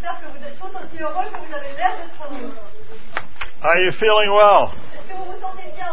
J'espère que vous êtes tous aussi heureux que vous avez l'air d'être heureux. Are you feeling well? Est-ce que vous vous sentez bien?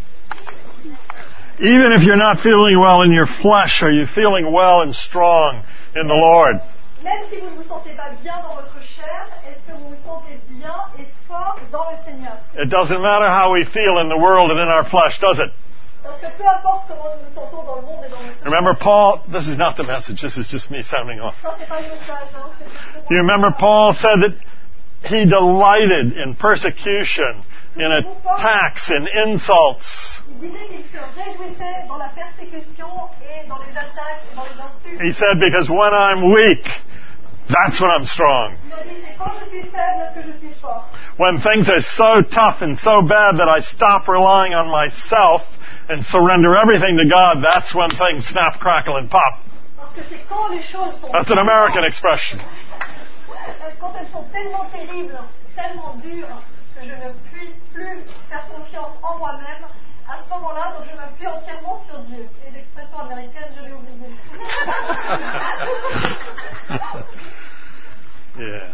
Even if you're not feeling well in your flesh, are you feeling well and strong in the Lord? Même si vous ne vous sentez pas bien dans votre chair, est-ce que vous vous sentez bien et fort dans le Seigneur? It doesn't matter how we feel in the world and in our flesh, does it? Parce que peu importe comment nous nous sentons dans le monde et dans le Remember Paul, this is not the message, this is just me sounding off. Ça, c'est pas le message, hein, c'est juste You remember Paul said that he delighted in persecution, in attacks, in insults. Il disait qu'il se réjouissait dans la persécution et dans les attaques et dans les insultes. He said, because when I'm weak, that's when I'm strong. Il a dit, c'est quand je suis faible que je suis fort. When things are so tough and so bad that I stop relying on myself and surrender everything to God, that's when things snap, crackle, and pop. Parce que c'est quand les choses sont That's an American expression. quand elles sont tellement terribles, tellement dures, que je ne puis plus faire confiance en moi-même, à ce moment-là, donc je m'appuie entièrement sur Dieu. Et l'expression américaine, je l'ai oubliée. Yeah.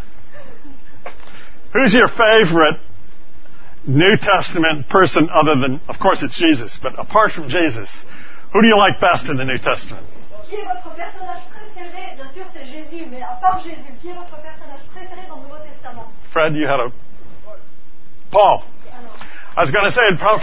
Who's your favorite New Testament person other than, of course it's Jesus, but apart from Jesus, who do you like best in the New Testament? Qui est votre personnage préféré? Bien sûr, c'est Jésus, mais à part Jésus, qui est votre personnage préféré dans le Nouveau Testament? Fred, you had a... Paul. I was going to say,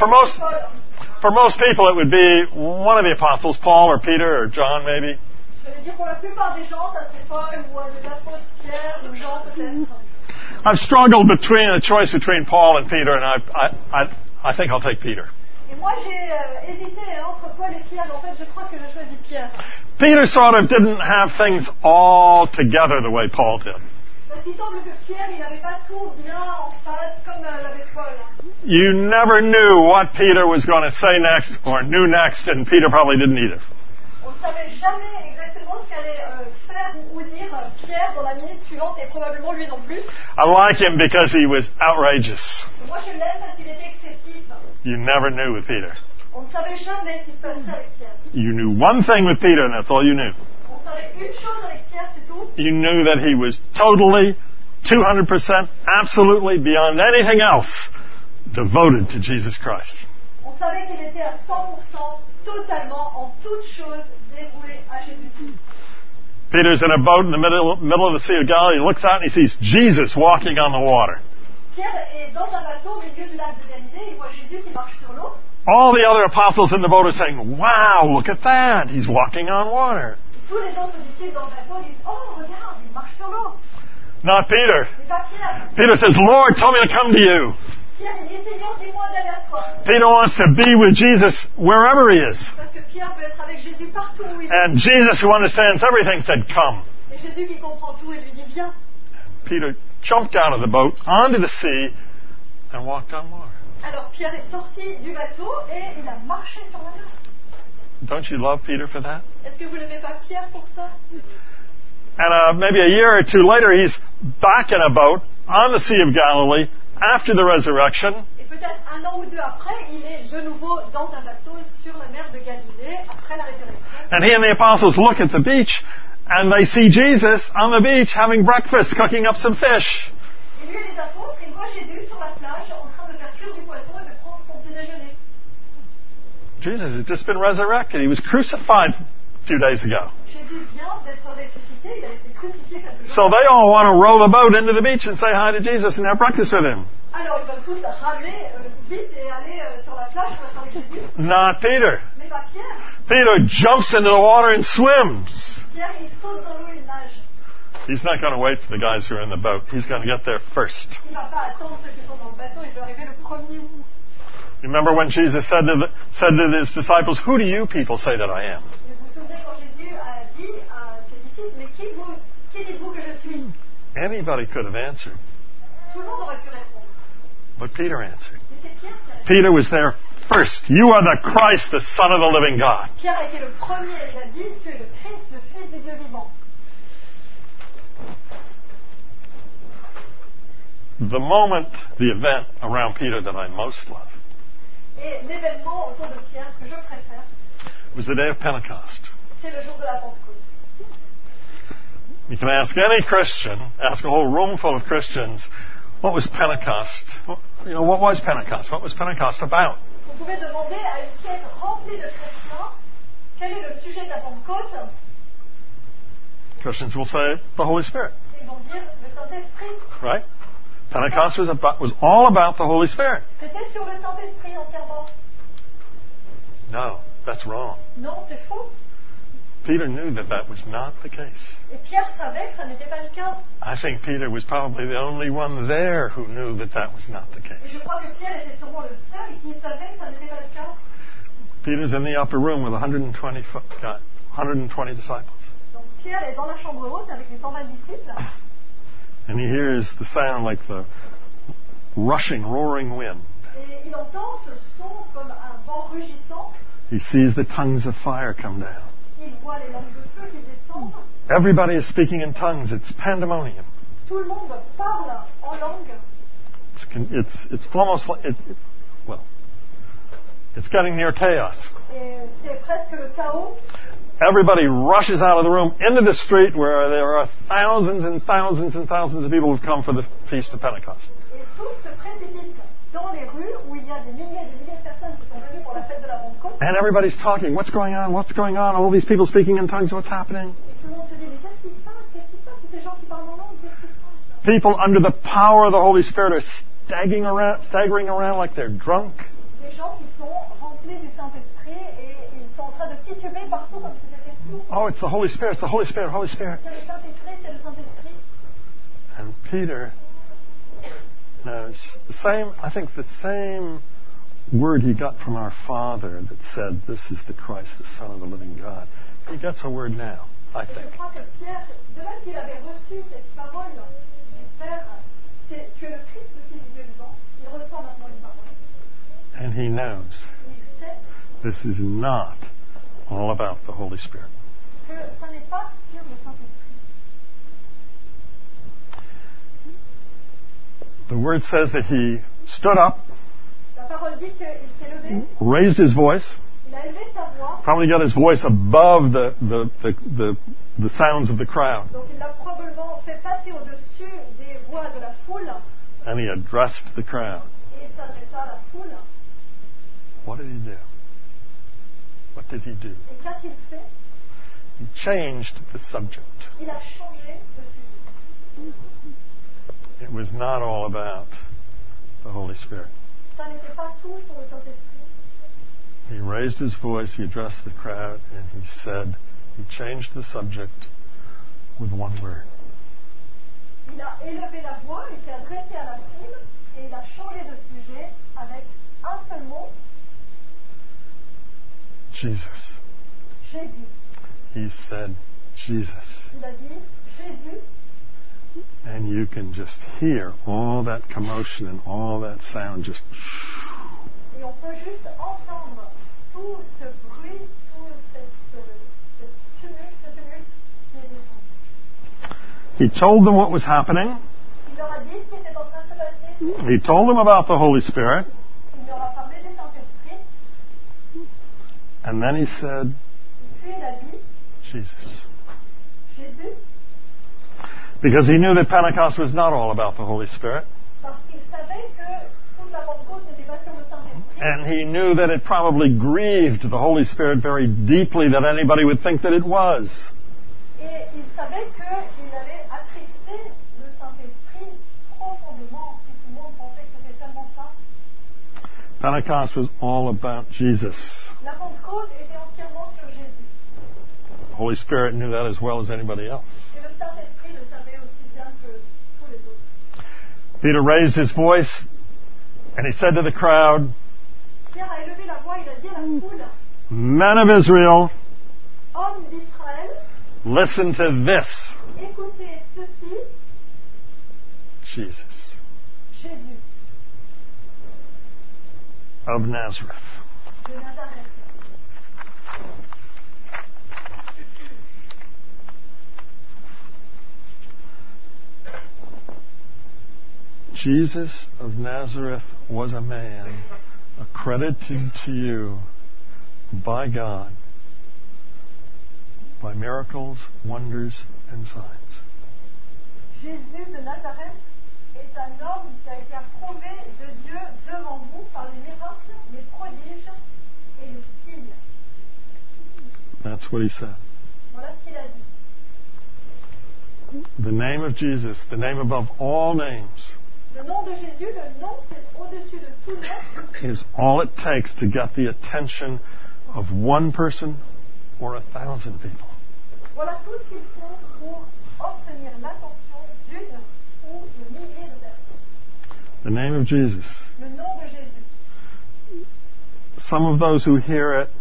for most people it would be one of the apostles, Paul or Peter or John maybe. Je veux dire, pour la plupart des gens, ça serait Paul ou les apôtres Pierre ou Jean peut-être. I've struggled between a choice between Paul and Peter, and I think I'll take Peter. Et moi, j'ai hésité entre Paul et Pierre, mais en fait, je crois que je choisis Pierre. Peter sort of didn't have things all together the way Paul did. Parce qu'il semble que Pierre, il n'avait pas tout bien en face, comme l'avait Paul. You never knew what Peter was going to say next or knew next, and Peter probably didn't either. On ne savait jamais exactement ce qu'allait faire ou dire Pierre dans la minute suivante, et probablement lui non plus. I like him because he was outrageous. Moi, je l'aime parce qu'il était excessif. You never knew with Peter. On ne savait jamais ce qui se passait avec Pierre. You knew one thing with Peter, and that's all you knew. On savait une chose avec Pierre, c'est tout. You knew that he was totally, 200%, absolutely, beyond anything else, devoted to Jesus Christ. On savait qu'il était à 100%, totalement, en toute chose, dévoué à Jésus. Peter's in a boat in the middle of the Sea of Galilee. He looks out and he sees Jesus walking on the water. Pierre est dans un bateau au milieu du lac de Galilée. Il voit Jésus qui marche sur l'eau. All the other apostles in the boat are saying, wow, look at that. He's walking on water. Tous les autres disciples dans le bateau disent, oh, regarde, il marche sur l'eau. Not Peter. C'est pas Pierre. Peter says, Lord, tell me to come to you. Pierre, il dit, Seigneur, dis-moi d'aller à toi. Peter wants to be with Jesus wherever he is. Parce que Pierre peut être avec Jésus partout où il est. And Jesus, who understands everything, said, come. Et Jésus qui comprend tout et lui dit, viens. Peter jumped out of the boat onto the sea and walked on water. Alors Pierre est sorti du bateau et il a marché sur la mer. Don't you love Peter for that? Est-ce que vous n'aimez pas Pierre pour ça? And maybe a year or two later, he's back in a boat on the Sea of Galilee after the resurrection. Et peut-être un an ou deux après, il est de nouveau dans un bateau sur la mer de Galilée après la résurrection. And he and the apostles look at the beach and they see Jesus on the beach having breakfast, cooking up some fish. Et lui et les apôtres, ils voient Jésus sur la plage en train de faire cuire du poisson et de prendre son petit déjeuner. Jesus had just been resurrected. He was crucified a few days ago. Jésus vient d'être ressuscité, il a été crucifié quelques jours. So they all want to row the boat into the beach and say hi to Jesus and have breakfast with him. Alors ils veulent tous ramer vite et aller sur la plage pour être avec Jésus. Not Peter. Mais pas Pierre. Peter jumps into the water and swims. Pierre, il saute dans l'eau et il nage. He's not going to wait for the guys who are in the boat. He's going to get there first. Il ne va pas attendre ceux qui sont dans le bateau, il va arriver le premier. Remember when Jesus said to his disciples, who do you people say that I am? Vous vous souvenez quand Jésus a dit à ses disciples, mais qui dites-vous que je suis? Anybody could have answered, Tout le monde aurait pu répondre. but Peter answered. Mais c'est Pierre qui a répondu. Peter was there first. You are the Christ, the Son of the living God. Pierre a été le premier, il a dit, tu es le Christ, le Fils des dieux vivants. The moment, the event around Peter that I most love Et l'événement autour de Pierre que je préfère, was the day of Pentecost. c'est le jour de la Pentecôte. You can ask any Christian, ask a whole room full of Christians, what was Pentecost? What was Pentecost? What was Pentecost about? Vous pouvez demander à une pièce remplie de chrétiens quel est le sujet de la Pentecôte. Christians will say the Holy Spirit. Ils vont dire le Saint-Esprit. Right? Pentecost was all about the Holy Spirit. C'était sur le Saint-Esprit entièrement. No, that's wrong. Non, c'est faux. Peter knew that was not the case. Et Pierre savait que ça n'était pas le cas. I think Peter was probably the only one there who knew that was not the Et case. je crois que Pierre était sûrement le seul qui savait que ça n'était pas le cas. Peter's in the upper room with 120 disciples. Donc Pierre est dans la chambre haute avec les 120 disciples. And he hears the sound like the rushing, roaring wind. Et il entend ce son comme un vent rugissant. He sees the tongues of fire come down. Il voit les langues de feu qui descendent. Everybody is speaking in tongues. It's pandemonium. Tout le monde parle en langue. It's almost like it's getting near chaos. Et c'est presque le chaos. Everybody rushes out of the room into the street where there are thousands and thousands and thousands of people who've come for the Feast of Pentecost. Et tous se précipitent dans les rues où il y a des milliers et des milliers de personnes qui sont venues pour la fête de la Pentecôte. And everybody's talking. What's going on? What's going on? All these people speaking in tongues. What's happening? Et tout le monde se dit, mais qu'est-ce qui se passe? Qu'est-ce qui se passe? Tous ces gens qui parlent en langue, qu'est-ce qui se passe? People under the power of the Holy Spirit are staggering around like they're drunk. Des gens qui sont remplis du Saint-Esprit et ils sont en train de tituber partout comme si c'était fou. Oh, it's the Holy Spirit. It's the Holy Spirit. Holy Spirit. C'est le Saint-Esprit, c'est le Saint-Esprit. And Peter knows I think the same word he got from our Father that said, "This is the Christ, the Son of the living God." He gets a word now, I Et think. je crois que Pierre, de même qu'il avait reçu cette parole du Père, tu es le Christ, le Fils du Dieu vivant, il reçoit maintenant une parole. And he knows Il sait this is not all about the Holy Spirit. que ça n'est pas sur le Saint-Esprit. The word says that he stood up, La parole dit qu'il s'est levé, raised his voice, il a élevé sa voix, probably got his voice above the sounds of the crowd, donc il l'a probablement fait passer au-dessus des voix de la foule and he addressed the crowd. et il s'adressa à la foule. What did he do? What did he do? Et qu'a-t-il fait? He changed the subject. Il a changé de sujet. It was not all about the Holy Spirit. Ça n'était pas tout sur le Saint-Esprit. He raised his voice, he addressed the crowd, and he changed the subject with one word. Il a élevé la voix, il s'est adressé à la foule et il a changé de sujet avec un seul mot, Jesus. Jésus. He said, Jesus. Il a dit Jésus. And you can just hear all that commotion and all that sound just. Et on peut juste entendre tout ce bruit, tout ce tumulte qui est descendu. He told them what was happening. Il leur a dit ce qui était en train de se passer. He told them about the Holy Spirit. Il leur a parlé du Saint-Esprit. And then he said, Et puis il a dit Jesus. Jésus. Because he knew that Pentecost was not all about the Holy Spirit. Parce qu'il savait que toute la Pentecôte n'était pas sur le Saint-Esprit. And he knew that it probably grieved the Holy Spirit very deeply that anybody would think that it was. Et il savait qu'il allait attrister le Saint-Esprit profondément si tout le monde pensait que c'était seulement ça. Pentecost was all about Jesus. La Pentecôte était entièrement sur Jésus. The Holy Spirit knew that as well as anybody else. Et le Saint-Esprit le savait aussi bien que tous les autres. Peter raised his voice and he said to the crowd, Pierre a élevé la voix, il a dit à la foule, Men of Israel, hommes d'Israël, listen to this. écoutez ceci, Jesus Jésus of Nazareth. de Nazareth. Jesus of Nazareth was a man accredited to you by God by miracles, wonders, and signs. Jésus de Nazareth est un homme qui a été approuvé de Dieu devant vous par les miracles, les prodiges et les signes. That's what he said. Voilà ce qu'il a dit. The name of Jesus, the name above all names, Le nom de Jésus, le nom qui est au-dessus de tout nom, is all it takes to get the attention of one person or 1,000 people. voilà tout ce qu'il faut pour obtenir l'attention d'une ou de milliers de personnes. The name of Jesus. Le nom de Jésus. Some of those who hear it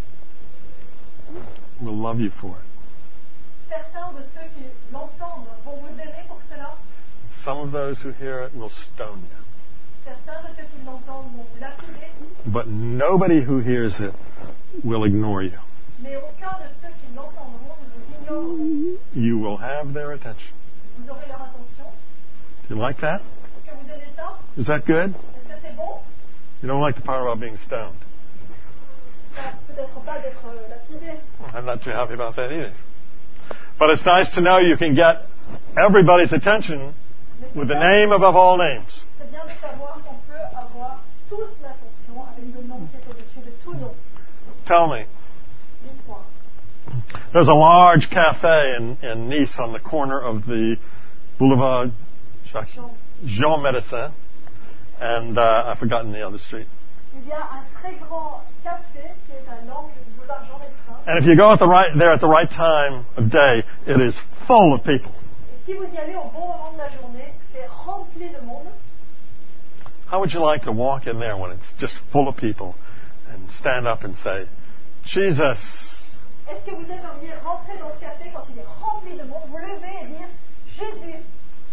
will love you for it. Certains de ceux qui l'entendent vont vous aimer pour cela. Some of those who hear it will stone you. Certains de ceux qui l'entendent vont vous lapider. But nobody who hears it will ignore you. Mais aucun de ceux qui l'entendront ne vous ignoreront. You will have their attention. Vous aurez leur attention. Do you like that? Est-ce que vous aimez ça? Is that good? Est-ce que c'est bon? You don't like the part about being stoned. Peut-être pas d'être lapidé. I'm not too happy about that either. But it's nice to know you can get everybody's attention with the name above all names. C'est bien de savoir qu'on peut avoir toute l'attention avec le nom qui est au-dessus de tout nom. Tell me. Dites-moi. There's a large cafe in Nice on the corner of the boulevard Jean Médecin and I've forgotten the other street. Il y a un très grand café qui est à l'angle du boulevard Jean Médecin. And if you go there at the right time of day, it is full of people. Et si vous y allez au bon moment de la journée, c'est rempli de monde. How would you like to walk in there when it's just full of people and stand up and say, Jesus? Est-ce que vous aimeriez rentrer dans ce café quand il est rempli de monde, vous lever et dire Jésus?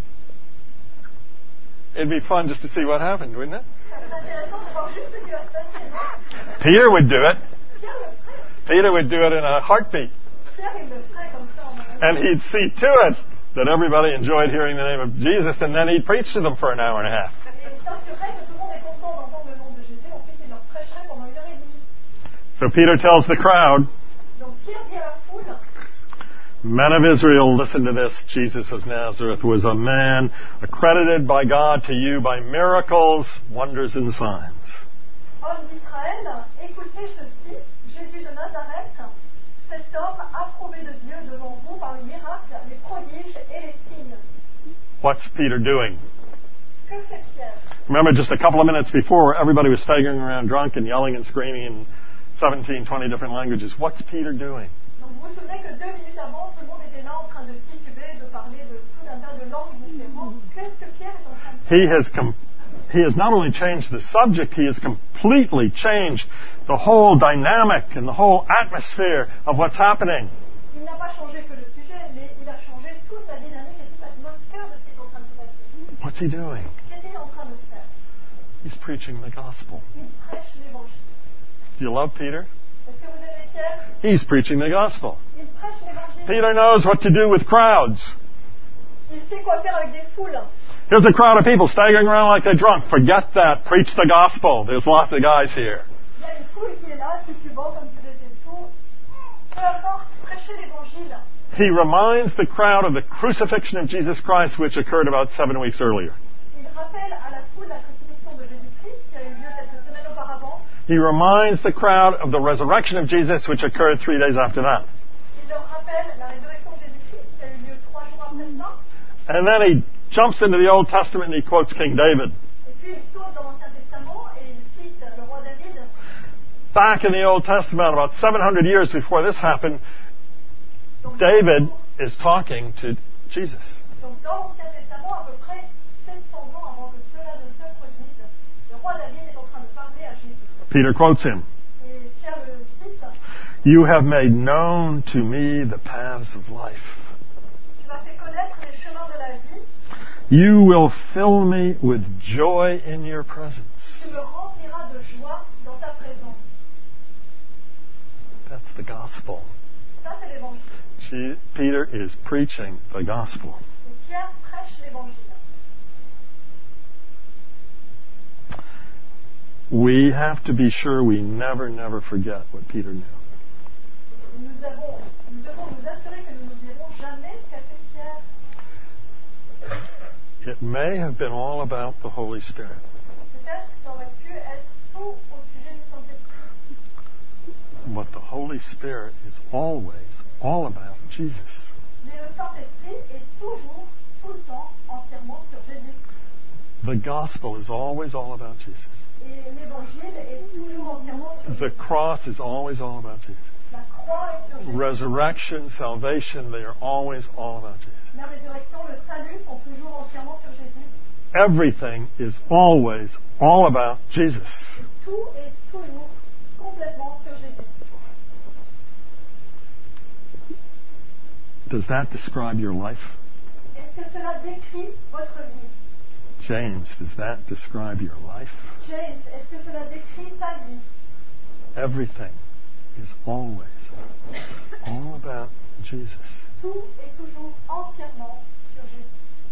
It'd be fun just to see what happened, wouldn't it? Ça serait intéressant de voir juste ce qui va se passer, non? Peter would do it. Pierre le ferait. Peter would do it in a heartbeat. Pierre, il le ferait comme ça en même temps. And he'd see to it that everybody enjoyed hearing the name of Jesus, and then he'd preach to them for an hour and a half. Et il s'assurerait que tout le monde est content d'entendre le nom de Jésus, ensuite il leur prêcherait pendant 1h30. So Peter tells the crowd, Donc Pierre dit à la foule, Men of Israel, listen to this. Jesus of Nazareth was a man accredited by God to you by miracles, wonders, and signs. Hommes d'Israël, écoutez ceci, Jésus de Nazareth, cet homme approuvé de Dieu devant vous par les miracles, les prodiges et les signes. What's Peter doing? Que fait Pierre? Remember just a couple of minutes before, everybody was staggering around drunk and yelling and screaming in 17, 20 different languages. What's Peter doing? Donc vous vous souvenez que 2 minutes avant, tout le monde était là en train de tituber, de parler de tout un tas de langues différentes. Qu'est-ce que Pierre est en train de faire? He has not only changed the subject, he has completely changed the whole dynamic and the whole atmosphere of what's happening. Il n'a pas changé que le sujet, mais il a changé toute la dynamique et toute l'atmosphère de ce qui est en train de se passer. What's he doing? Qu'est-il en train de faire? He's preaching the gospel. Il prêche l'évangile. Do you love Peter? Est-ce que vous aimez Pierre? He's preaching the gospel. Il prêche l'évangile. Peter knows what to do with crowds. Il sait quoi faire avec des foules. Here's a crowd of people staggering around like they're drunk. Forget that. Preach the gospel. There's lots of guys here. Il y a une foule qui est là, titubant comme si c'était tout. Peu importe, prêchez l'évangile. He reminds the crowd of the crucifixion of Jesus Christ, which occurred about 7 weeks earlier. Il rappelle à la foule la crucifixion de Jésus-Christ qui a eu lieu quelques semaines auparavant. He reminds the crowd of the resurrection of Jesus, which occurred 3 days after that. Il leur rappelle la résurrection de Jésus-Christ qui a eu lieu 3 jours après ça. And then he jumps into the Old Testament and he quotes King David. Et puis il saute dans l'Ancien Testament et il cite le roi David. Back in the Old Testament, about 700 years before this happened, David is talking to Jesus. Donc dans l'Ancien Testament, à peu près 700 ans avant que cela ne se produise, le roi David est en train de parler à Jésus. Peter quotes him. Et Pierre le cite. You have made known to me the paths of life. Tu m'as fait connaître les chemins de la vie. You will fill me with joy in your presence. Tu me rempliras de joie dans ta présence. That's the gospel. Ça, c'est l'évangile. Peter is preaching the gospel. Et Pierre prêche l'évangile. We have to be sure we never forget what Peter knew. Nous devons nous assurer que nous n'oublierons jamais ce qu'a fait It may have been all about the Holy Spirit. Peut-être que ça aurait pu être tout au sujet du Saint-Esprit. But the Holy Spirit is always all about Jesus. Mais le Saint-Esprit est toujours, tout le temps, entièrement sur Jésus. The gospel is always all about Jesus. Et l'évangile est toujours entièrement sur The Jésus. cross is always all about Jesus. La croix est sur Jésus. Resurrection, salvation, they are always all about Jesus. La résurrection, le salut sont toujours entièrement sur Jésus. Everything is always all about Jesus. Tout est toujours complètement sur Jésus. Does that describe your life? Est-ce que cela décrit votre vie? James, does that describe your life? James, est-ce que cela décrit ta vie? Everything is always all about Jesus. Tout est toujours entièrement sur Jésus.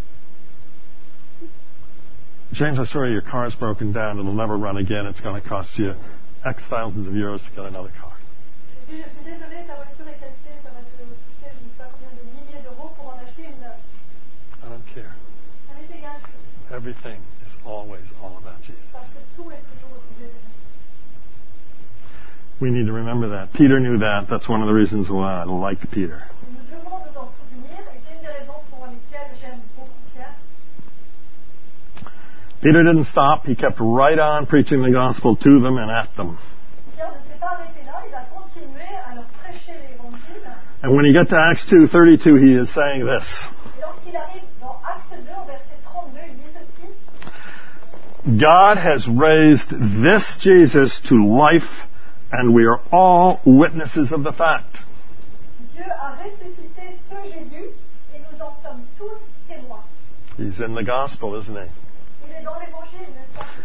James, I'm sorry your car's broken down. It'll never run again. It's going to cost you X thousands of euros to get another car. Jésus, je suis désolée, ta voiture est cassée, ça va te coûter je ne sais pas combien de milliers d'euros pour en acheter une neuve. I don't care. Ça m'est égal, Everything is always all about Jesus. parce que tout est toujours au sujet de Jésus. We need to remember that. Peter knew that. That's one of the reasons why I like Peter. Et nous devons nous en souvenir, et c'est une des raisons pour lesquelles j'aime beaucoup Pierre. Peter didn't stop. He kept right on preaching the gospel to them and at them. Pierre ne s'est pas arrêté là, il a continué à leur prêcher l'évangile. And when you get to Acts 2:32, he is saying this. Et lorsqu'il arrive dans Acte 2, au verset 32, il dit ceci: God has raised this Jesus to life, and we are all witnesses of the fact. Dieu a ressuscité ce Jésus, et nous en sommes tous témoins. He's in the gospel, isn't he? Il est dans l'évangile, n'est-ce pas?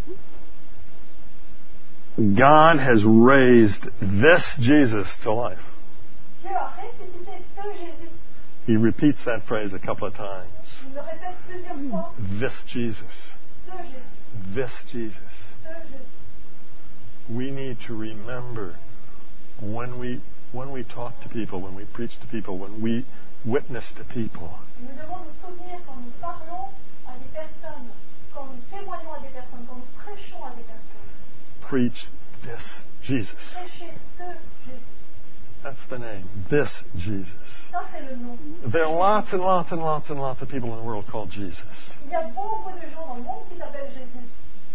God has raised this Jesus to life. Dieu a ressuscité ce Jésus. He repeats that phrase a couple of times. Il le répète plusieurs fois. This Jesus. Ce Jésus, This Jesus. ce Jésus. We need to remember when we talk to people, when we preach to people, when we witness to people, Nous devons nous souvenir quand nous parlons à des personnes, quand nous témoignons à des personnes, quand nous prêchons à des personnes. preach this Jesus. Prêchez ce Jésus. That's the name. This Jesus. Ça, c'est le nom. There are lots and lots and lots and lots of people in the world called Jesus. Il y a beaucoup de gens dans le monde qui s'appellent Jésus.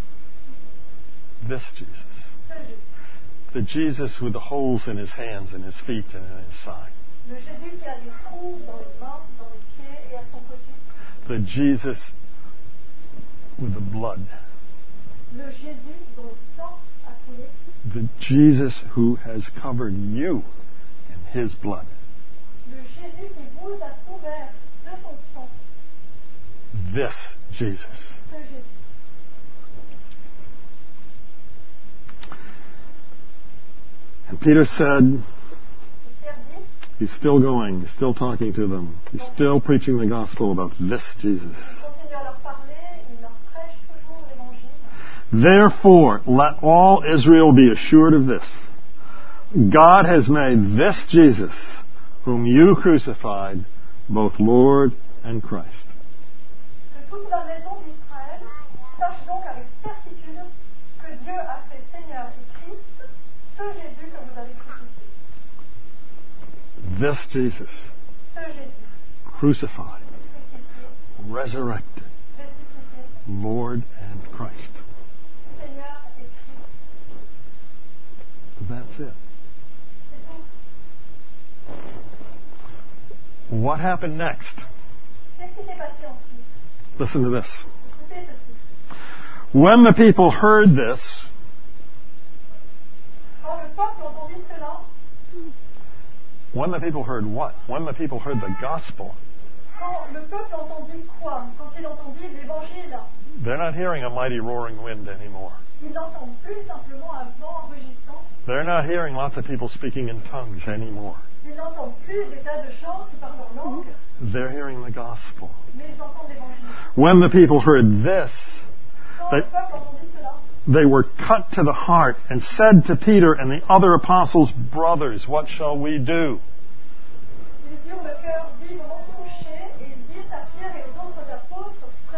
This Jesus. Ce Jésus. The Jesus with the holes in his hands and his feet and in his side. Le Jésus qui a des trous dans les mains, dans les pieds et à son côté. The Jesus with the blood. Le Jésus dont le sang a coulé. The Jesus who has covered you in his blood. Le Jésus qui vous a couvert de son sang. This Jesus. Ce Jésus. And Peter said, Et Pierre dit, he's still going, he's still talking to them, he's still preaching the gospel about this Jesus. il continue à leur parler, il leur prêche toujours l'évangile. Therefore, let all Israel be assured of this. God has made this Jesus, whom you crucified, both Lord and Christ. Que toute la maison d'Israël sache donc avec certitude que Dieu a fait Seigneur et Christ ce Jésus que vous avez crucifié. This Jesus, Ce Jésus crucified, crucifié, resurrected, ressuscité, Lord and Christ. Seigneur et Christ. That's it. C'est tout. What happened next? Qu'est-ce qui s'est passé ensuite? Listen to this. Écoutez ceci. When the people heard this, Quand le peuple entendit cela, when the people heard what? When the people heard the gospel, quand le peuple entendit quoi? Quand il entendit l'évangile, they're not hearing a mighty roaring wind anymore. ils n'entendent plus simplement un vent rugissant, They're not hearing lots of people speaking in tongues anymore. ils n'entendent plus des tas de gens qui parlent en langue, They're hearing the gospel. mais ils entendent l'évangile. When the people heard this, Quand le peuple entendit cela, they were cut to the heart and said to Peter and the other apostles, brothers, what shall we do? ils eurent le cœur vivement touché et ils dirent à Pierre et aux autres apôtres, frères,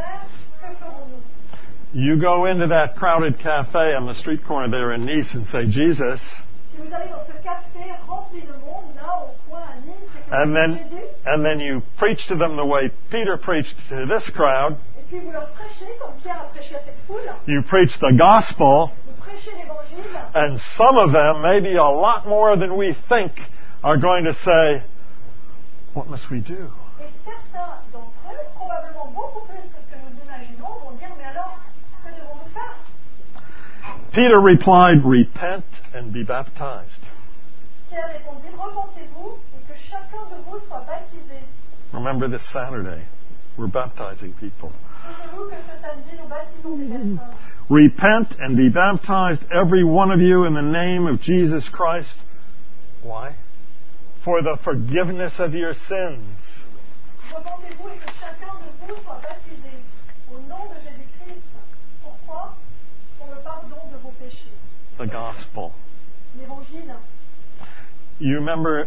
You go into that crowded cafe on the street corner there in Nice and say, Jesus. Si vous allez dans ce café rempli de monde, là, au coin à Nice, et que vous dites Jésus, And then you preach to them the way Peter preached to this crowd. et puis vous leur prêchez, comme Pierre a prêché à cette foule, You preach the gospel. vous prêchez l'évangile, And some of them, maybe a lot more than we think, are going to say, what must we do? et certains d'entre eux, probablement beaucoup plus que ce que nous imaginons, vont dire, mais alors, que devons-nous faire? Peter replied, repent and be baptized. Pierre répondit, repentez-vous et que chacun de vous soit baptisé. Remember this Saturday, we're baptizing people. Souvenez-vous que ce samedi, nous baptisons des personnes. Repent and be baptized, every one of you, in the name of Jesus Christ. Why? For the forgiveness of your sins. Repentez-vous et que chacun de vous soit baptisé au nom de Jésus-Christ. Pourquoi? Pour le pardon de vos péchés. The gospel. L'évangile. You remember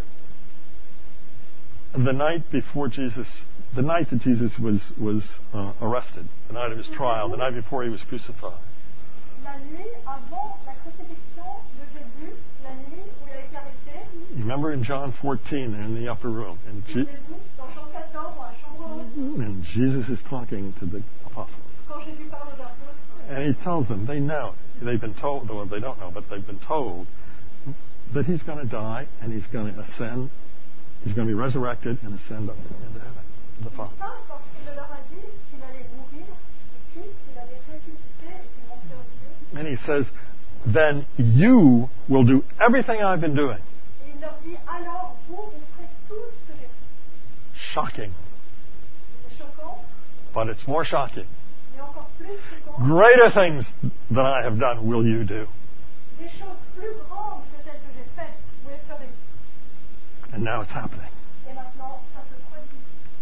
the night before Jesus, the night that Jesus was arrested, the night of his trial, the night before he was crucified. La nuit avant la crucifixion de Jésus, la nuit où il a été arrêté, You remember in John 14, they're in the upper room, souvenez-vous, dans Jean 14, dans la chambre haute, and Jesus is talking to the apostles. quand Jésus parle aux apôtres, And he tells them, they know, they've been told, well, they don't know, but they've been told that he's going to die and he's going to ascend, he's going to be resurrected and ascend up into heaven, to the Father. ça, parce qu'il leur a dit qu'il allait mourir, et puis qu'il allait ressusciter et qu'il monterait aux cieux. And he says, then you will do everything I've been doing. Et il leur dit, alors vous ferez tout ce que j'ai fait. Shocking, C'est choquant, but it's more shocking. mais encore plus choquant. Greater things than I have done will you do. Des choses plus grandes que celles que j'ai faites, vous les ferez. And now it's happening. Et maintenant, ça se produit.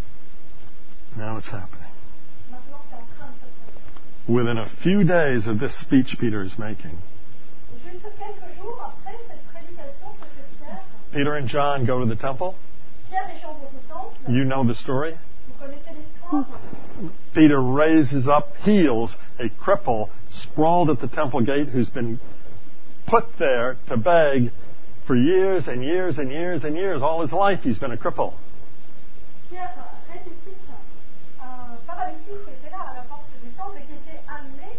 Now it's happening. Maintenant, c'est en train de se produire. Within a few days of this speech Peter is making, Et juste quelques jours après cette prédication que fait Pierre, Peter and John go to the temple. Pierre et Jean vont au temple. You know the story. Vous connaissez l'histoire. Peter raises up, heals a cripple sprawled at the temple gate who's been put there to beg for years and years and years and years. All his life he's been a cripple. Pierre ressuscite un paralytique qui était là à la porte du temple et qui était amené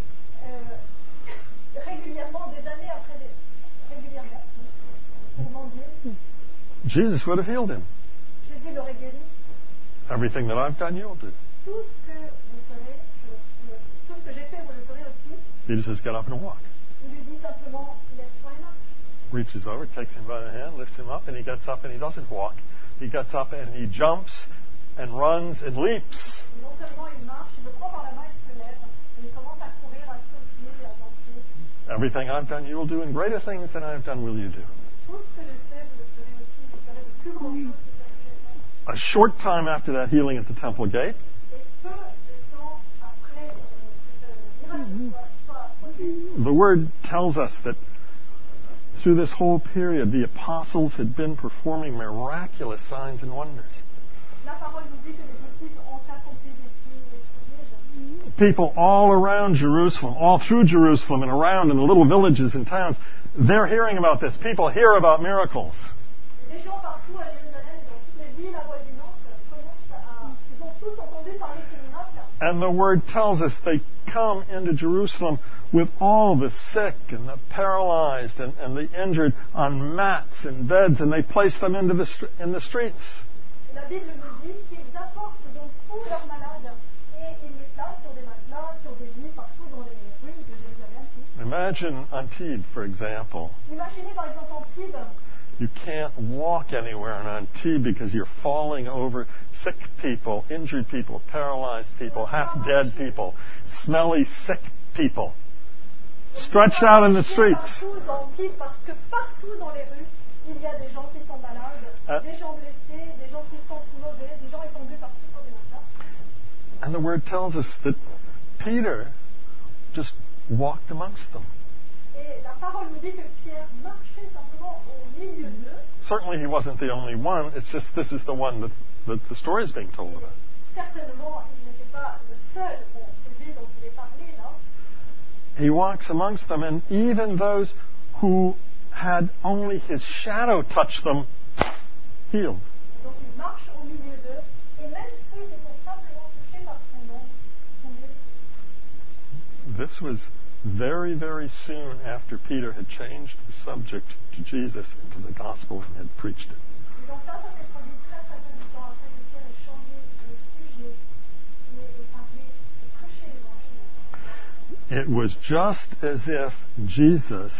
régulièrement, des années après régulièrement, pour mendier. Jesus would have healed him. Jésus l'aurait guéri. Everything that I've done, you'll do. Tout ce que vous ferez, tout ce que j'ai fait, vous le ferez aussi. Peter says, get up and walk. Il lui dit simplement, lève-toi et marche. Reaches over, takes him by the hand, lifts him up, and he gets up and he doesn't walk. He gets up and he jumps and runs and leaps. Et non seulement il marche, il le prend par la main, il se lève, et il commence à courir, à sauter, à danser. Everything I've done, you will do, and greater things than I've done will you do. Tout ce que je fais, vous le ferez aussi. Vous ferez de plus grandes choses que celles que j'ai faites. A short time after that healing at the temple gate, Et peu de temps après que ce miracle soit produit, the Word tells us that through this whole period, the apostles had been performing miraculous signs and wonders. la parole nous dit que les disciples ont accompli des signes et des prodiges. People all around Jerusalem, all through Jerusalem and around in the little villages and towns, they're hearing about this. People hear about miracles. Et les gens partout à Jérusalem et dans toutes les villes avoisinantes ils ont tous entendu parler de ces miracles. And the Word tells us they come into Jerusalem with all the sick and the paralyzed and the injured on mats and beds, and they place them in the streets. Et la Bible nous dit qu'ils apportent donc tous leurs malades et ils les placent sur des matelas, sur des lits, partout dans les rues de Jérusalem. Imagine Antibes, for example. Imaginez par exemple Antibes, You can't walk anywhere in Antibes because you're falling over sick people, injured people, paralyzed people, half-dead people, smelly, sick people, stretched out in the streets. partout dans Antibes, parce que partout dans les rues, il y a des gens qui sont malades, des gens blessés, des gens qui sont mauvais, des gens étendus partout sur des matelas. And the Word tells us that Peter just walked amongst them. Et la parole nous dit que Pierre marchait simplement au milieu d'eux. Certainly he wasn't the only one. It's just this is the one that the story is being told about. Certainement, il n'était pas le seul, bon, celui dont il est parlé là. He walks amongst them, and even those who had only his shadow touch them, healed. Donc il marche au milieu d'eux, et même ceux qui étaient simplement touchés par son ombre sont guéris. This was very, very soon after Peter had changed the subject to Jesus and to the gospel and had preached it. Et donc ça s'est produit très très peu de temps après que Pierre ait changé de sujet et parlé et prêché l'évangile. It was just as if Jesus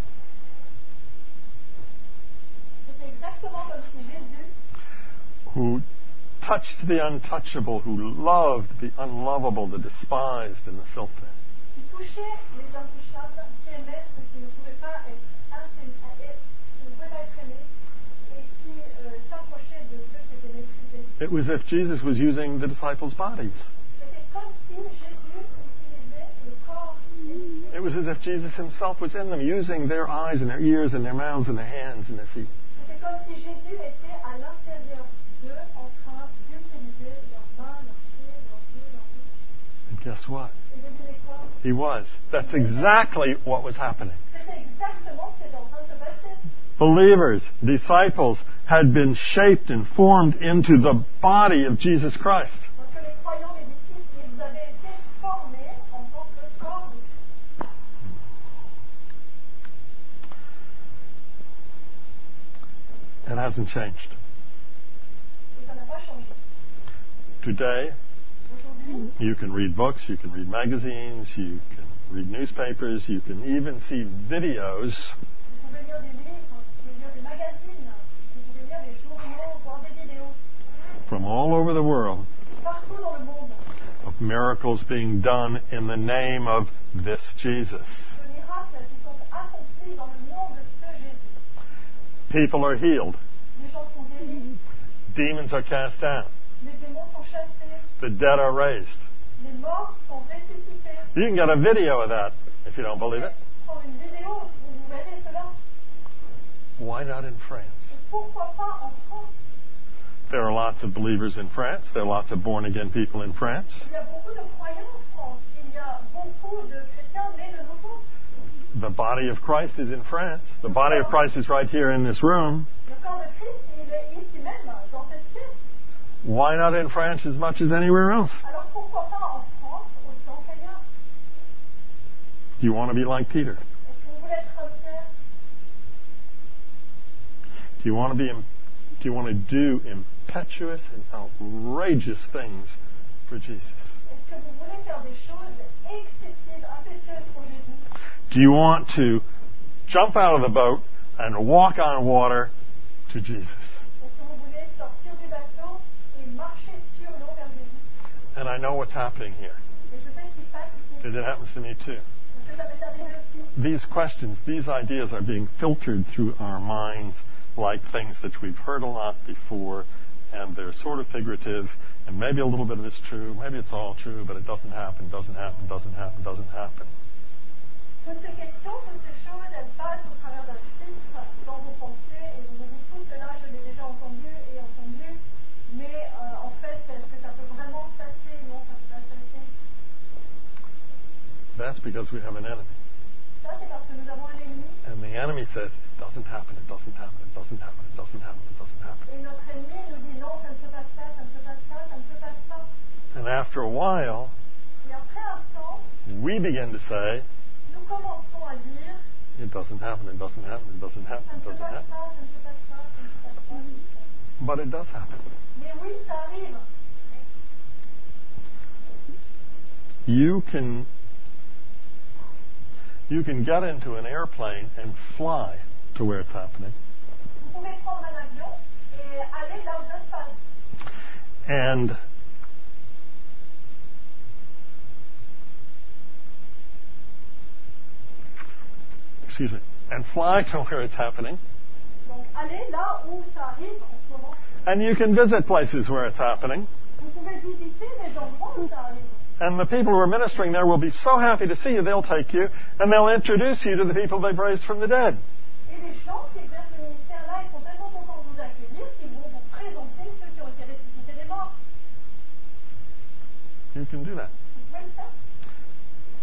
C'était exactement comme si Jésus, who touched the untouchable, who loved the unlovable, the despised, and the filthy, qui touchait les intouchables, qui aimait ceux qui ne pouvaient pas être aimés, et qui s'approchait de ceux qui étaient méprisés. it was as if Jesus was using the disciples' bodies. C'était comme si Jésus utilisait le corps des disciples. It was as if Jesus himself was in them, using their eyes and their ears and their mouths and their hands and their feet. C'était comme si Jésus était à l'intérieur d'eux, en train d'utiliser leurs mains, leurs pieds, leurs yeux, leurs bouches. And guess what? Et devinez quoi? He was. That's exactly what was happening. C'était exactement ce qui était en train de se passer. Believers, disciples, had been shaped and formed into the body of Jesus Christ. Parce que les croyants, les disciples, ils avaient été formés en tant que corps de Christ. It hasn't changed. Et ça n'a pas changé. Today, Aujourd'hui, you can read books, you can read magazines, you can read newspapers, you can even see videos vous pouvez lire des livres, vous pouvez lire des magazines, vous pouvez lire des journaux, voir des vidéos, from all over the world partout dans le monde, of miracles being done in the name of this Jesus. de miracles qui sont accomplis dans le nom de ce Jésus. People are healed. Les gens sont guéris, Demons are cast out. les démons sont chassés, The dead are raised. les morts sont ressuscités. You can get a video of that if you don't believe it. Prendre une vidéo où vous verrez cela. Why not in France? Et pourquoi pas en France? There are lots of believers in France. There are lots of born-again people in France. Il y a beaucoup de croyants en France. Il y a beaucoup de chrétiens nés de nouveau. The body of Christ is in France. The body of Christ is right here in this room. Le corps de Christ, il est ici même, dans cette pièce. Why not in France as much as anywhere else? Alors pourquoi pas en France autant qu'ailleurs? Do you want to be like Peter? Est-ce que vous voulez être comme Pierre? Do you want to do impetuous and outrageous things for Jesus? Est-ce que vous voulez faire des choses excessives, impétueuses pour Jésus? Do you want to jump out of the boat and walk on water to Jesus? Est-ce que vous voulez sortir du bateau et marcher sur l'eau vers Jésus? And I know what's happening here. Et je sais ce qui se passe ici. Because it happens to me too. Parce que ça m'est arrivé aussi. These questions, these ideas are being filtered through our minds like things that we've heard a lot before, and they're sort of figurative, and maybe a little bit of it's true, maybe it's all true, but it doesn't happen, doesn't happen, doesn't happen, doesn't happen. Toutes ces questions, toutes ces choses, elles passent au travers d'un filtre dans vos pensées et vous vous dites tout cela, je l'ai déjà entendu, mais en fait, est-ce que ça peut vraiment se passer? Non, ça ne peut pas se passer. That's because we have an enemy. Ça, c'est parce que nous avons un ennemi. And the enemy says, it doesn't happen, it doesn't happen, it doesn't happen, it doesn't happen, it doesn't happen. Et notre ennemi nous dit non, ça ne se passe pas, ça ne se passe pas, ça ne se passe pas. And after a while, Et après un temps, we begin to say, nous commençons à dire it doesn't happen, it doesn't happen, it doesn't happen, ça it ne se doesn't passe happen. pas, ça ne se passe pas, ça ne se passe pas. But it does happen. Mais oui, ça arrive. You can get into an airplane and fly to where it's happening. Vous pouvez prendre un avion et aller là où ça se passe. And fly to where it's happening. Donc aller là où ça arrive en ce moment. And you can visit places where it's happening. Vous pouvez visiter les endroits où ça arrive. And the people who are ministering there will be so happy to see you, they'll take you and they'll introduce you to the people they've raised from the dead. Et les gens qui exercent le ministère là, ils sont tellement contents de vous accueillir qu'ils vont vous présenter ceux qui ont été ressuscités des morts. You can do that. Vous pouvez le faire.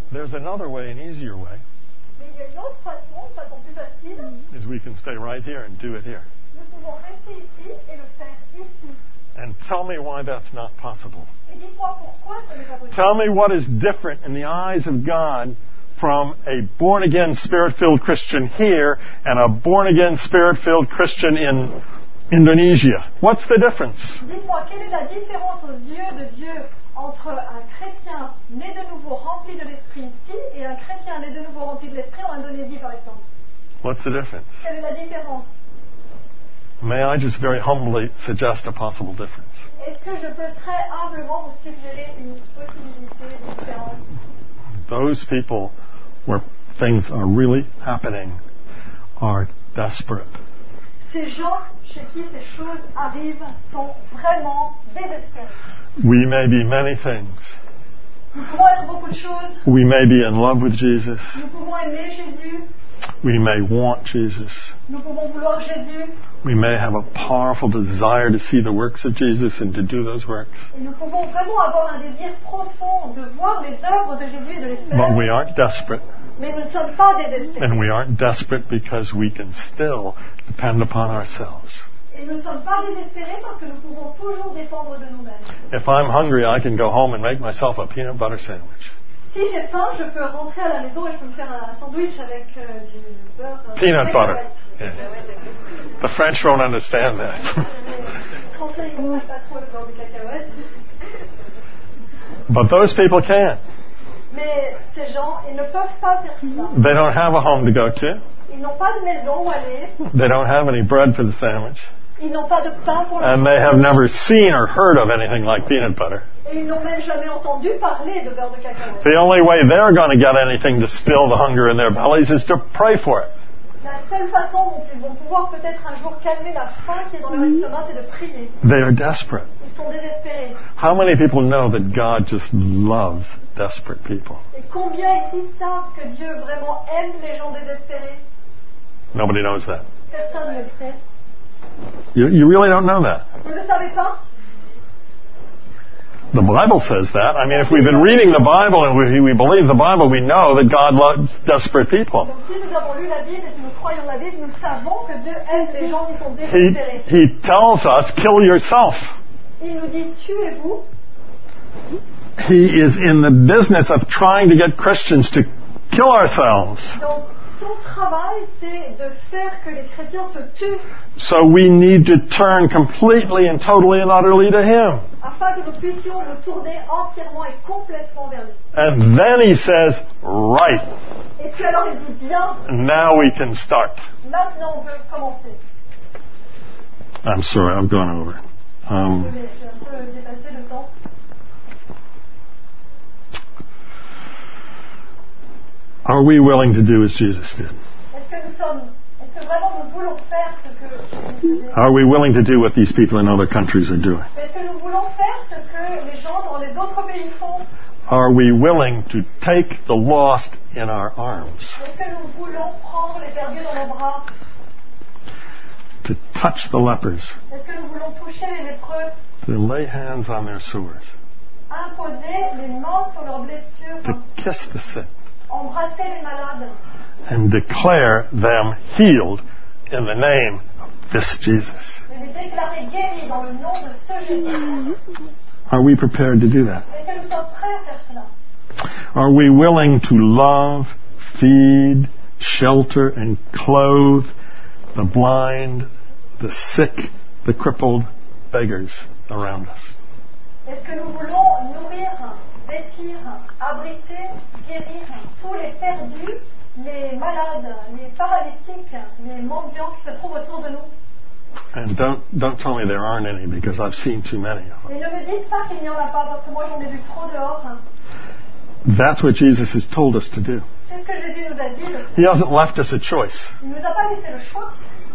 There's another way, an easier way, Mais il y a une autre façon, une façon plus facile. is we can stay right here and do it here. Nous pouvons rester ici et le faire ici. And tell me why that's not possible. Et dites-moi pourquoi ce n'est pas possible. Tell me what is different in the eyes of God from a born-again, Spirit-filled Christian here and a born-again, Spirit-filled Christian in Indonesia. What's the difference? Dites-moi, quelle est la différence aux yeux de Dieu entre un chrétien né de nouveau rempli de l'Esprit ici et un chrétien né de nouveau rempli de l'Esprit en Indonésie, par exemple? What's the difference? Quelle est la différence? May I just very humbly suggest a possible difference? Est-ce que je peux très humblement vous suggérer une possibilité différente? Those people where things are really happening are desperate. Ces gens chez qui ces choses arrivent sont vraiment désespérés. We may be many things. Nous pouvons être beaucoup de choses. We may be in love with Jesus. Nous pouvons aimer Jésus. We may want Jesus. Nous pouvons vouloir Jésus. We may have a powerful desire to see the works of Jesus and to do those works. Et nous pouvons vraiment avoir un désir profond de voir les œuvres de Jésus et de les But faire. we aren't desperate. Mais nous ne sommes pas désespérés. And we aren't desperate because we can still depend upon ourselves. Et nous ne sommes pas désespérés parce que nous pouvons toujours dépendre de nous-mêmes. If I'm hungry, I can go home and make myself a peanut butter sandwich. Si j'ai faim, je peux rentrer à la maison et je peux me faire un sandwich avec du beurre. Peanut butter. cacahuètes. Yeah. The French don't understand that. Les Français, ils ne comprennent pas trop le beurre de cacahuètes. But those people can. Mais ces gens, ils ne peuvent pas faire ça. They don't have a home to go to. Ils n'ont pas de maison où aller. They don't have any bread for the sandwich. Ils n'ont pas de pain pour le And they have sandwich. never seen or heard of anything like peanut butter. Et ils n'ont même jamais entendu parler de beurre de cacahuète. The only way they're going to get anything to still the hunger in their bellies is to pray for it. La seule façon dont ils vont pouvoir peut-être un jour calmer la faim qui est dans leur estomac, c'est de prier. They are desperate. Ils sont désespérés. How many people know that God just loves desperate people? Et combien ici savent que Dieu vraiment aime les gens désespérés? Nobody knows that. Personne ne le sait. You really don't know that. Vous ne le savez pas? The Bible says that. I mean, if we've been reading the Bible and we believe the Bible, we know that God loves desperate people. Donc si nous avons lu la Bible et si nous croyons la Bible, nous savons que Dieu aime les gens qui sont désespérés. He tells us, kill yourself. Il nous dit, tuez-vous. He is in the business of trying to get Christians to kill ourselves. Donc son travail, c'est de faire que les chrétiens se tuent So we need to turn completely and totally and utterly to Him. afin que nous puissions nous tourner entièrement et complètement vers lui. And then He says, right, Et puis alors il dit, bien, now we can start. maintenant on peut commencer. I'm sorry, I've gone over. J'ai un peu dépassé le temps. Are we willing to do as Jesus did? Est-ce que vraiment nous voulons faire ce que Jésus faisait? Are we willing to do what these people in other countries are doing? Est-ce que nous voulons faire ce que les gens dans les autres pays font? Are we willing to take the lost in our arms? Est-ce que nous voulons prendre les perdus dans nos bras? To touch the lepers? Est-ce que nous voulons toucher les lépreux? To lay hands on their sores? Imposer les mains sur leurs blessures? To kiss the sick? Embrasser les malades? And declare them healed in the name of this Jesus? Et les déclarer guéris dans le nom de ce Jésus? Are we prepared to do that? Est-ce que nous sommes prêts à faire cela? Are we willing to love, feed, shelter, and clothe the blind, the sick, the crippled, beggars around us? Est-ce que nous voulons nourrir, vêtir, abriter, guérir tous les perdus, les malades, les paralytiques, les mendiants qui se trouvent autour de nous? And don't tell me there aren't any, because I've seen too many of them. Et ne me dites pas qu'il n'y en a pas, parce que moi j'en ai vu trop dehors. That's what Jesus has told us to do. C'est ce que Jésus nous a dit. He hasn't left us a choice. Il ne nous a pas laissé le choix.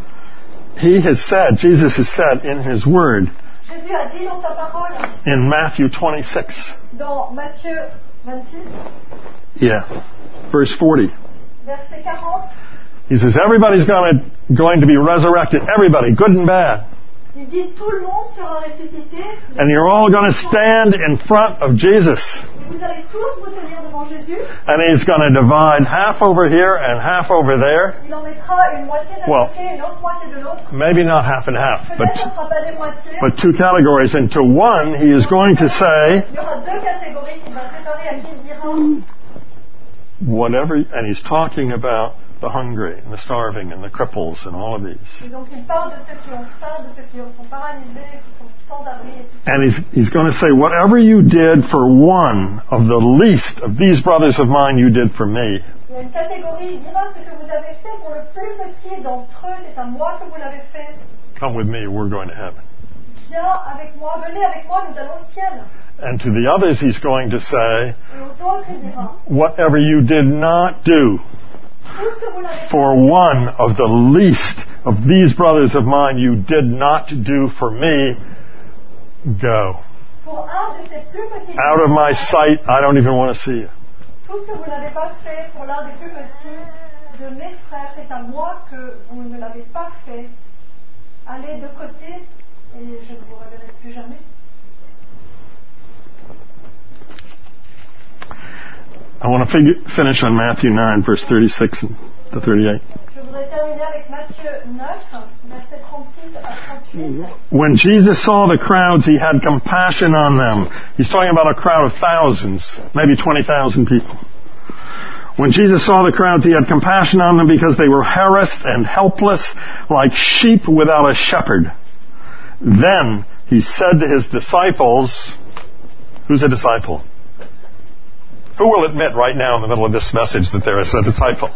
Jesus has said in His Word, Jésus a dit dans sa parole, in Matthew 26, dans Matthieu 26, verse 40, verset 40, He says, everybody's going to be resurrected. Everybody, good and bad. Il dit tout le monde sera ressuscité. And you're all going to stand in front of Jesus. Et vous allez tous vous tenir devant Jésus. And he's going to divide half over here and half over there. Il en mettra une moitié d'un côté et l'autre moitié de l'autre. Maybe not half and half, Peut-être ce ne sera pas des moitiés. but two categories. And to one, he is going to say, Il y aura deux catégories qu'il va séparer à qui il dira. whatever, and he's talking about the hungry and the starving and the cripples and all of these. Et donc il parle de ceux qui ont faim, de ceux qui sont paralysés, qui sont sans abri et tout ça. And he's going to say, whatever you did for one of the least of these brothers of mine, you did for me. Il y a une catégorie, il dira ce que vous avez fait pour le plus petit d'entre eux, c'est à moi que vous l'avez fait. Come with me, we're going to heaven. Viens avec moi, venez avec moi, nous allons au ciel. And to the others, he's going to say, Et aux autres, il dira, whatever you did not do tout ce que vous n'avez for one of the least of these brothers of mine, you did not do for me, go. pour un de ces plus petits, Out of my sight, I don't even want to see you. tout ce que vous n'avez pas fait pour l'un des plus petits de mes frères, c'est à moi que vous ne l'avez pas fait. Allez de côté et je ne vous reverrai plus jamais. I want to finish on Matthew 9, verse 36 to 38. Je voudrais terminer avec Matthieu 9, versets 36 à 38. When Jesus saw the crowds, he had compassion on them. He's talking about a crowd of thousands, maybe 20,000 people. When Jesus saw the crowds, he had compassion on them because they were harassed and helpless like sheep without a shepherd. Then he said to his disciples, who's a disciple? Who will admit right now in the middle of this message that there is a disciple?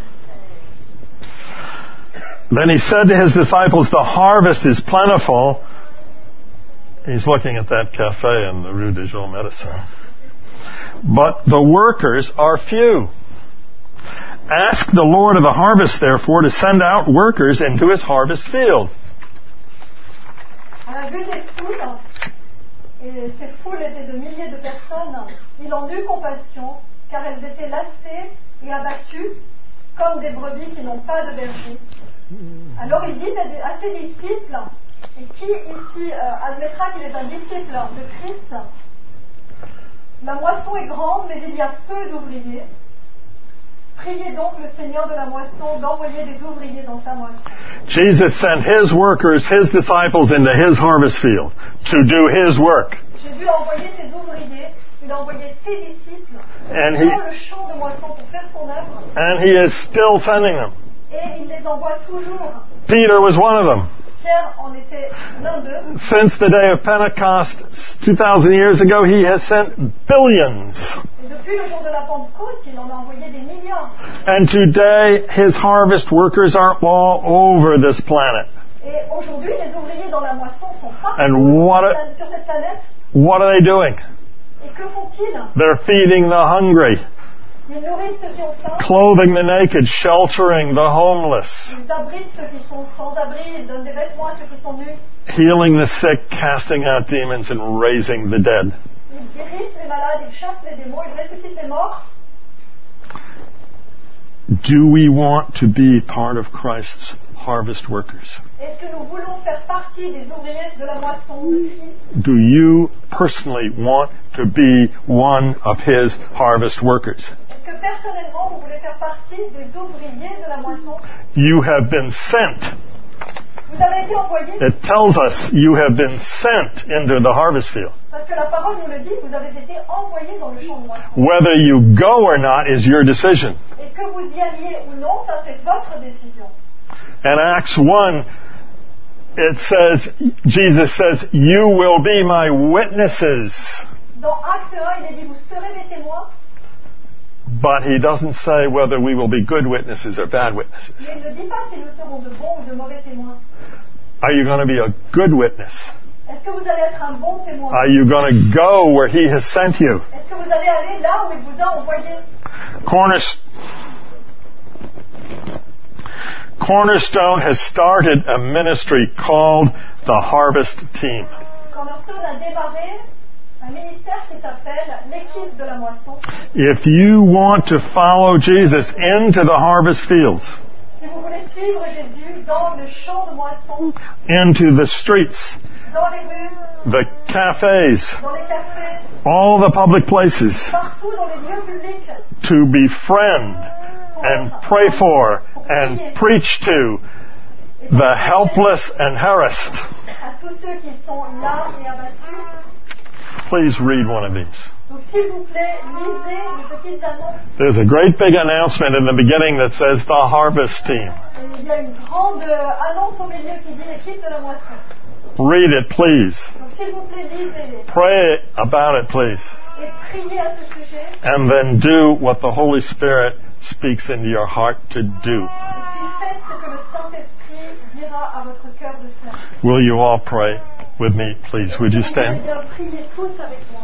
Then he said to his disciples, the harvest is plentiful. He's looking at that cafe in the Rue de Jean Médecin. But the workers are few. Ask the Lord of the harvest, therefore, to send out workers into his harvest field. À la vue des foules, et ces foules étaient de milliers de personnes, il en eut compassion, car elles étaient lassées et abattues, comme des brebis qui n'ont pas de berger. Alors il dit à ses disciples, et qui ici admettra qu'il est un disciple de Christ, la moisson est grande, mais il y a peu d'ouvriers. Priez donc le Seigneur de la moisson d'envoyer des ouvriers dans sa moisson. Jesus sent his workers, his disciples, into his harvest field to do his work. Jésus a envoyé ses ouvriers, il a envoyé ses disciples And dans le champ de moisson pour faire son œuvre, And he is still sending them. et il les envoie toujours. Peter was one of them. Pierre en était l'un d'eux. Since the day of Pentecost 2,000 years ago, he has sent billions. Et depuis le jour de la Pentecôte, il en a envoyé des milliards. And today, his harvest workers are all over this planet. Et aujourd'hui, les ouvriers dans la moisson sont partout And sur cette planète. what are they doing? Et que font-ils? They're feeding the hungry, Ils nourrissent ceux qui ont faim, clothing the naked, sheltering the homeless, ils abritent ceux qui sont sans abri, ils donnent des vêtements à ceux qui sont nus, healing the sick, casting out demons, and raising the dead. ils guérissent les malades, ils chassent les démons, ils ressuscitent les morts. Do we want to be part of Christ's harvest workers? Est-ce que nous voulons faire partie des ouvriers de la moisson de Christ? Do you personally want to be one of his harvest workers? Est-ce que personnellement vous voulez faire partie des ouvriers de la moisson? You have been sent. Vous avez été envoyés, It tells us you have been sent into the harvest field. parce que la parole nous le dit, vous avez été envoyés dans le champ de moisson. Whether you go or not is your decision. Et que vous y alliez ou non, ça c'est votre décision. In Acts 1, it says, Jesus says, you will be my witnesses. Dans Acte 1, il est dit, vous serez des témoins, But he doesn't say whether we will be good witnesses or bad witnesses. mais il ne dit pas si nous serons de bons ou de mauvais témoins. Are you going to be a good witness? Est-ce que vous allez être un bon témoin? Are you going to go where he has sent you? Est-ce que vous allez aller là où il vous a envoyé? Cornerstone has started a ministry called the Harvest Team. Cornerstone a démarré un ministère qui s'appelle l'équipe de la moisson. If you want to follow Jesus into the harvest fields, Si vous voulez allez suivre Jésus dans le champ de moisson, into the streets, dans les rues, the cafes, dans les cafés, all the public places, partout dans les lieux publics, to befriend and pray for and preach to the helpless and harassed. à tous ceux qui sont là et abattus. Please read one of these. Donc s'il vous plaît, lisez les petites annonces. There's a great big announcement in the beginning that says the harvest team. Et il y a une grande annonce au milieu qui dit l'équipe de la moisson. Read it, please. Donc s'il vous plaît, lisez-les. Pray about it, please. Et priez à ce sujet. And then do what the Holy Spirit speaks into your heart to do. Et puis faites ce que le Saint-Esprit dira à votre cœur de faire. Will you all pray with me, please? Would you stand? Bien, priez tous avec moi.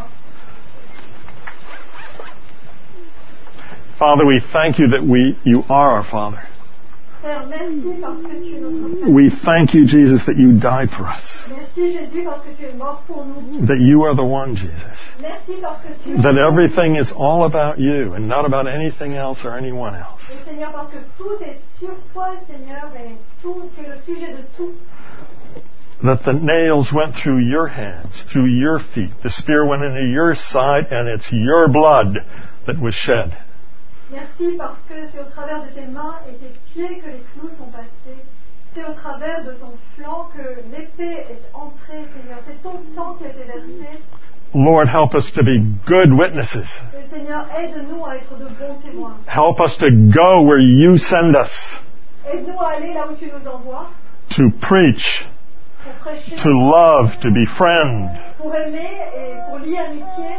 Father, we thank you that you are our Father. Père, merci parce que tu es notre Père. We thank you, Jesus, that you died for us. Merci Jésus parce que tu es mort pour nous. That you are the one, Jesus. Merci parce que tu es That everything is all about you and not about anything else or anyone else. Et Seigneur, parce que tout est sur toi, Seigneur, et tout, tu es le sujet de tout. That the nails went through your hands, through your feet. The spear went into your side, and it's your blood that was shed. Merci parce que c'est au travers de tes mains et tes pieds que les clous sont passés. C'est au travers de ton flanc que l'épée est entrée, Seigneur. C'est ton sang qui a été versé. Lord, help us to be good witnesses. Et Seigneur, aide-nous à être de bons témoins. Help us to go where you send us. Aide-nous à aller là où tu nous envoies, To preach, pour prêcher, to love, to befriend. pour aimer et pour lier amitié,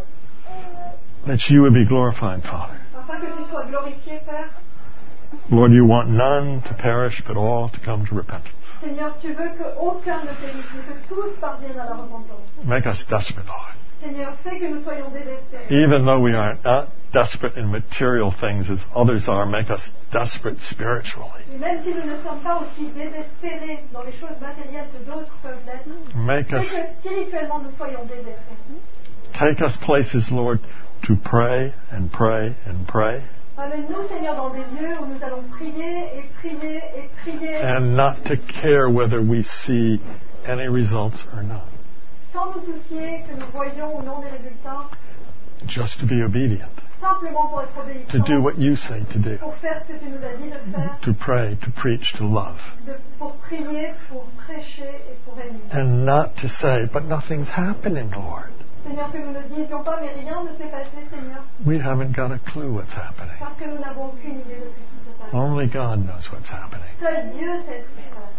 That you would be glorified, Father. afin que tu sois glorifié, Père. Lord, you want none to perish, but all to come to repentance. Seigneur, tu veux qu'aucun ne périsse, mais que tous parviennent à la repentance. Make us desperate, Lord. Seigneur, fais que nous soyons désespérés. Even though we are not desperate in material things as others are, make us desperate spiritually. Et même si nous ne sommes pas aussi désespérés dans les choses matérielles que d'autres peuvent l'être, Make fais us, que spirituellement nous soyons désespérés. take us places, Lord, to pray and pray and pray, Amène-nous, Seigneur, dans des lieux où nous allons prier et prier et prier, and not to care whether we see any results or not. sans nous soucier que nous voyons ou non des résultats, Just to be obedient, simplement pour être to do obéissants, what you say to do, pour faire ce que tu nous as dit de faire, to pray, to preach, to love, pour prier, pour prêcher et pour aimer. and not to say, but nothing's happening, Lord. Seigneur, que nous ne disions pas, mais rien ne s'est passé, Seigneur, We haven't got a clue what's happening. parce que nous n'avons aucune idée de ce qui se passe. Only God knows what's happening. Seul Dieu sait ce qui se passe.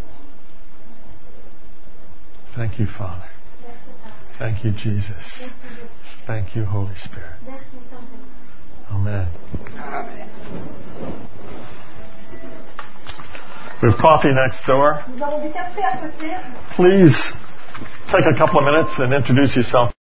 Thank you, Father. Merci, Père. Thank you, Jesus. Merci, Jésus. Thank you, Holy Spirit. Merci, Saint-Esprit. Amen. We have coffee next door. Nous avons du café à côté. Please take a couple of minutes and introduce yourself.